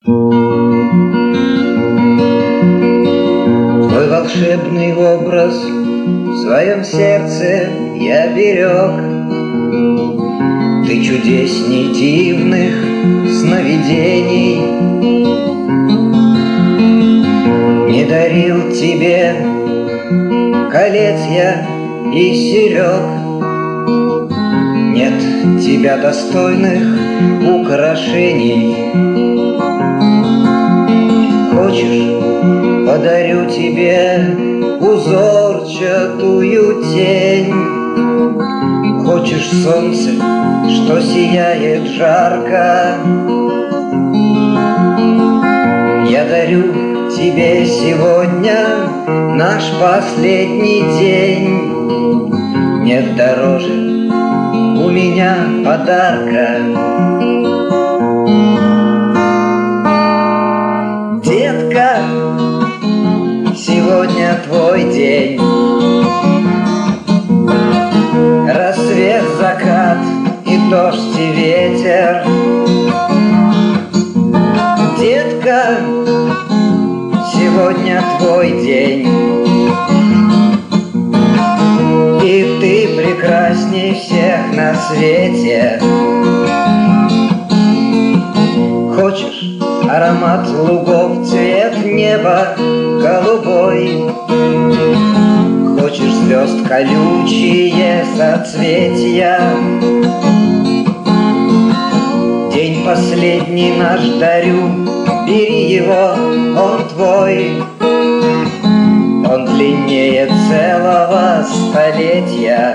Твой волшебный образ в своем сердце я берег. Ты чудесней дивных сновидений. Не дарил тебе колец я и серег. Нет тебя достойных украшений. Хочешь, подарю тебе узорчатую тень. Хочешь солнце, что сияет жарко. Я дарю тебе сегодня наш последний день. Нет дороже у меня подарка. Детка, сегодня твой день. Рассвет, закат и дождь, и ветер. Детка, сегодня твой день. И ты прекрасней всех на свете. Хочешь аромат лугов, цвет неба голубой? Хочешь звезд колючие соцветия? День последний наш дарю, бери его, он твой. Он длиннее целого столетия.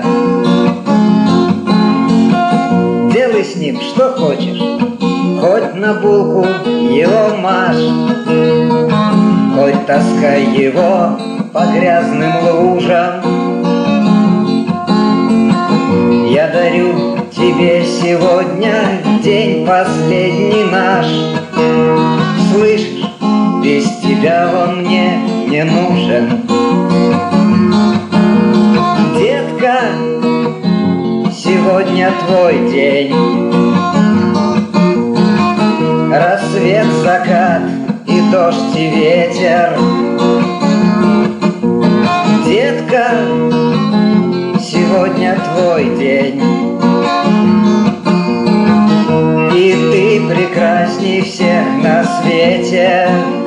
Делай с ним что хочешь, хоть на булку его машь, хоть таскай его по грязным лужам. Я дарю тебе сегодня день последний наш. Слышишь, без тебя он мне не нужен. Детка, сегодня твой день. Рассвет, закат и дождь, и ветер. Детка, сегодня твой день. И ты прекрасней всех на свете.